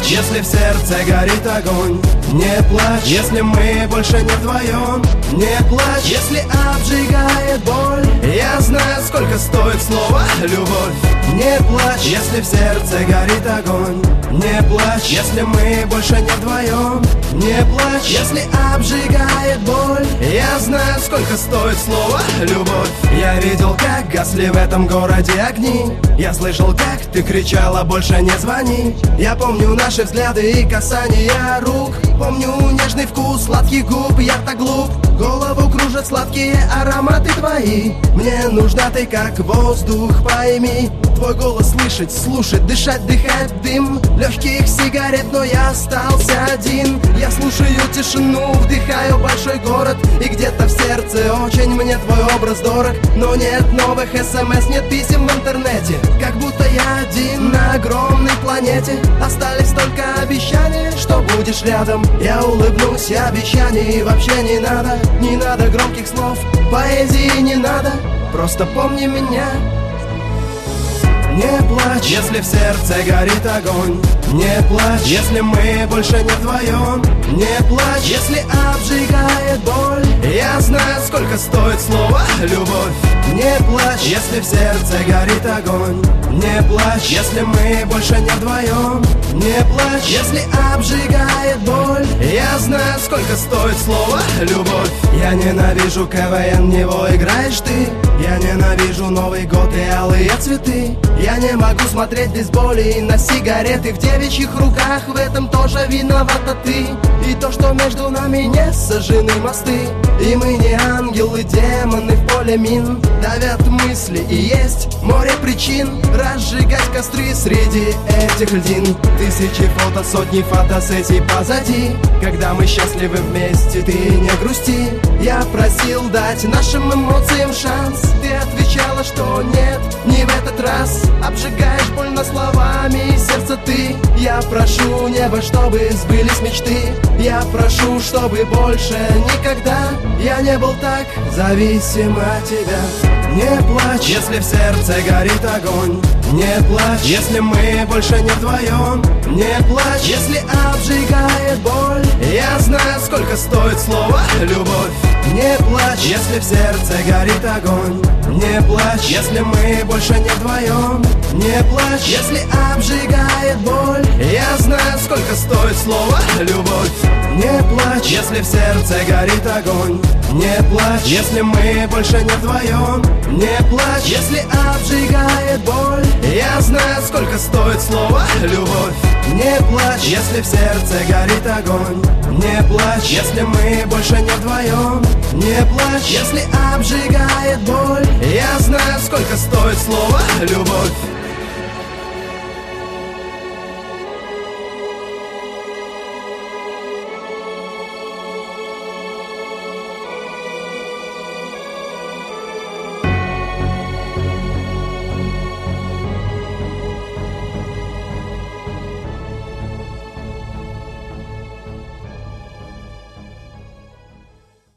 плачь, если в сердце горит огонь. Не плачь, если мы больше не вдвоем. Не плачь, если обжигает боль. Я знаю, сколько стоит слово любовь. Не плачь, если в сердце горит огонь. Не плачь, если мы больше не вдвоем. Не плачь, если обжигает боль. Я знаю, сколько стоит слово любовь. Я видел, как гасли в этом городе огни. Я слышал, как ты кричала: больше не звони. Я помню наши взгляды и касания рук. Помню нежный вкус сладких губ. Я так глуп, голову кружат сладкие ароматы твои. Мне нужна ты как воздух, пойми. Твой голос слышать, слушать, дышать, дыхать дым легких сигарет, но я остался один. Я слушаю тишину, вдыхаю большой город. И где-то в сердце очень мне твой образ дорог. Но нет новых смс, нет писем в интернете. Как будто я один на огромной планете. Остались только обещания, что будешь рядом. Я улыбнусь, обещаний вообще не надо. Не надо громких слов, поэзии не надо. Просто помни меня. Не плачь, если в сердце горит огонь. Не плачь, если мы больше не вдвоем. Не плачь, если обжигает боль. Я знаю, сколько стоит слово любовь. Не плачь, если в сердце горит огонь. Не плачь, если мы больше не вдвоем. Не плачь, если обжигает боль. Я знаю, сколько стоит слово любовь. Я ненавижу КВН, в него играешь ты. Я ненавижу Новый год и алые цветы. Я не могу смотреть без боли на сигареты в девичьих руках. В этом тоже виновата ты. И то, что между нами не сожжены мосты. И мы не ангелы, демоны в поле мин. Давят мысли и есть море причин разжигать костры среди этих льдин. Тысячи фото, сотни фотосессий позади. Когда мы счастливы вместе, ты не грусти. Я просил дать нашим эмоциям шанс. Ты отвечала, что нет, не в этот раз. Обжигаешь больно словами сердце ты. Я прошу небо, чтобы сбылись мечты. Я прошу, чтобы больше никогда я не был так зависим от тебя. Не плачь, если в сердце горит огонь. Не плачь, если мы больше не вдвоем. Не плачь, если обжигает боль. Я знаю, сколько стоит слово любовь. Не плачь, если в сердце горит огонь. Не плачь, если мы больше не вдвоем. Не плачь, если обжигает боль. Я знаю, сколько стоит слово любовь. Не плачь, если в сердце горит огонь. Не плачь, если мы больше не вдвоем. Не плачь, если обжигает боль. Я знаю, сколько стоит слово любовь. Не плачь, если в сердце горит огонь. Не плачь, если мы больше не вдвоем. Не плачь, если обжигает боль. Я знаю, сколько стоит слово любовь.